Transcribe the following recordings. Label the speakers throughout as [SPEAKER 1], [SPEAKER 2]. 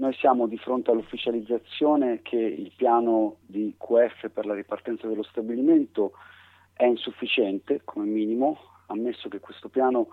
[SPEAKER 1] Noi siamo di fronte all'ufficializzazione che il piano di QF per la ripartenza dello stabilimento è insufficiente come minimo, ammesso che questo piano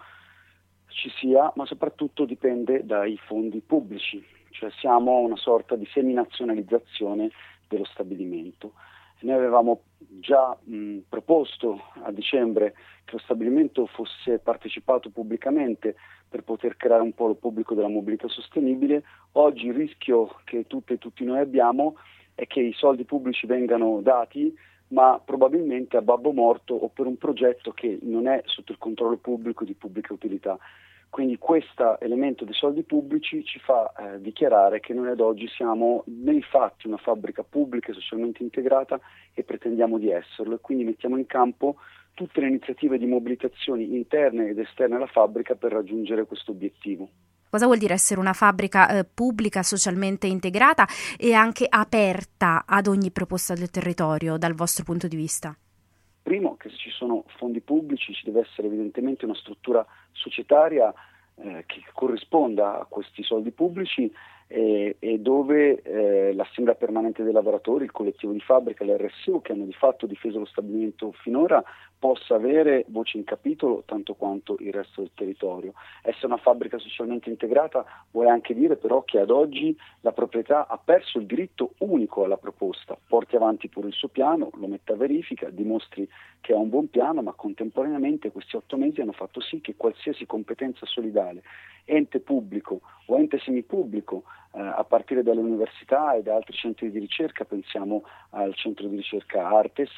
[SPEAKER 1] ci sia, ma soprattutto dipende dai fondi pubblici, cioè siamo a una sorta di seminazionalizzazione dello stabilimento. Noi avevamo già proposto a dicembre che lo stabilimento fosse partecipato pubblicamente per poter creare un polo pubblico della mobilità sostenibile. Oggi il rischio che tutte e tutti noi abbiamo è che i soldi pubblici vengano dati, ma probabilmente a babbo morto o per un progetto che non è sotto il controllo pubblico di pubblica utilità. Quindi questo elemento dei soldi pubblici ci fa dichiarare che noi ad oggi siamo nei fatti una fabbrica pubblica e socialmente integrata e pretendiamo di esserlo, e quindi mettiamo in campo tutte le iniziative di mobilitazioni interne ed esterne alla fabbrica per raggiungere questo obiettivo.
[SPEAKER 2] Cosa vuol dire essere una fabbrica pubblica, socialmente integrata e anche aperta ad ogni proposta del territorio dal vostro punto di vista?
[SPEAKER 1] Primo, che se ci sono fondi pubblici ci deve essere evidentemente una struttura societaria che corrisponda a questi soldi pubblici e dove l'Assemblea Permanente dei Lavoratori, il collettivo di fabbrica, l'RSU, che hanno di fatto difeso lo stabilimento finora, possa avere voce in capitolo tanto quanto il resto del territorio. Essere una fabbrica socialmente integrata vuole anche dire però che ad oggi la proprietà ha perso il diritto unico alla proposta, porti avanti pure il suo piano, lo metta a verifica, dimostri che ha un buon piano, ma contemporaneamente questi 8 mesi hanno fatto sì che qualsiasi competenza solidale, ente pubblico o ente semipubblico, a partire dalle università e da altri centri di ricerca, pensiamo al centro di ricerca Artes,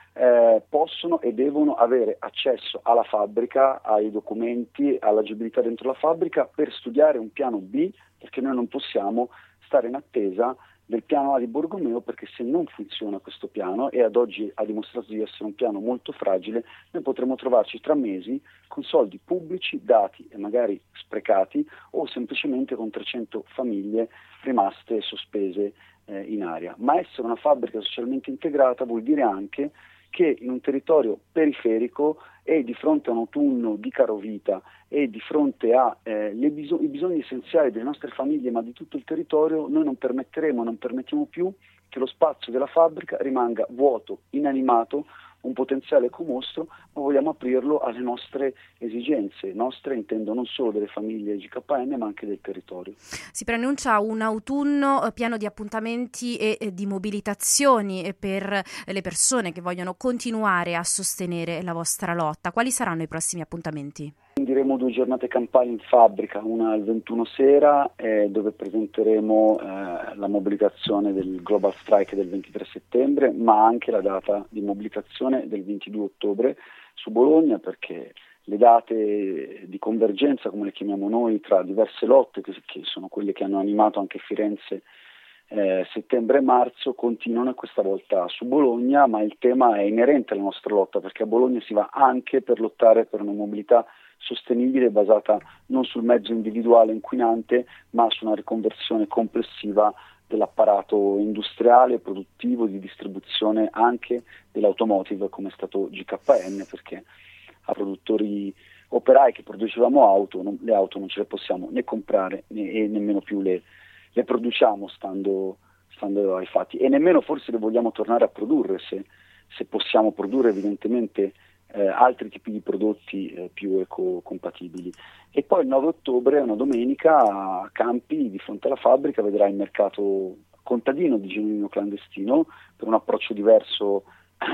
[SPEAKER 1] possono e devono avere accesso alla fabbrica, ai documenti, all'agibilità dentro la fabbrica per studiare un piano B, perché noi non possiamo stare in attesa del piano A di Borgomeo, perché se non funziona questo piano, e ad oggi ha dimostrato di essere un piano molto fragile, noi potremo trovarci tra mesi con soldi pubblici dati e magari sprecati, o semplicemente con 300 famiglie rimaste sospese in aria. Ma essere una fabbrica socialmente integrata vuol dire anche che in un territorio periferico e di fronte a un autunno di carovita e di fronte ai bisogni essenziali delle nostre famiglie, ma di tutto il territorio, noi non permettiamo più che lo spazio della fabbrica rimanga vuoto, inanimato, un potenziale ecomostro, ma vogliamo aprirlo alle nostre esigenze, nostre intendo non solo delle famiglie GKN ma anche del territorio.
[SPEAKER 2] Si preannuncia un autunno pieno di appuntamenti e di mobilitazioni per le persone che vogliono continuare a sostenere la vostra lotta. Quali saranno i prossimi appuntamenti?
[SPEAKER 1] Diremo 2 giornate campali in fabbrica, una il 21 sera dove presenteremo la mobilitazione del Global Strike del 23 settembre, ma anche la data di mobilitazione del 22 ottobre su Bologna, perché le date di convergenza, come le chiamiamo noi, tra diverse lotte, che sono quelle che hanno animato anche Firenze settembre e marzo, continuano questa volta su Bologna, ma il tema è inerente alla nostra lotta, perché a Bologna si va anche per lottare per una mobilità sostenibile basata non sul mezzo individuale inquinante, ma su una riconversione complessiva dell'apparato industriale, produttivo, di distribuzione anche dell'automotive, come è stato GKN, perché a produttori operai che producevamo le auto non ce le possiamo né comprare e nemmeno più le produciamo stando ai fatti, e nemmeno forse le vogliamo tornare a produrre se possiamo produrre evidentemente altri tipi di prodotti più ecocompatibili. E poi il 9 ottobre, una domenica, a Campi, di fronte alla fabbrica, vedrà il mercato contadino di genuino clandestino, per un approccio diverso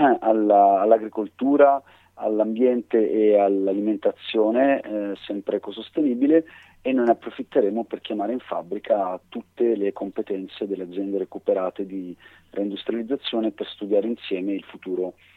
[SPEAKER 1] all'agricoltura, all'ambiente e all'alimentazione, sempre ecosostenibile, e noi ne approfitteremo per chiamare in fabbrica tutte le competenze delle aziende recuperate di reindustrializzazione per studiare insieme il futuro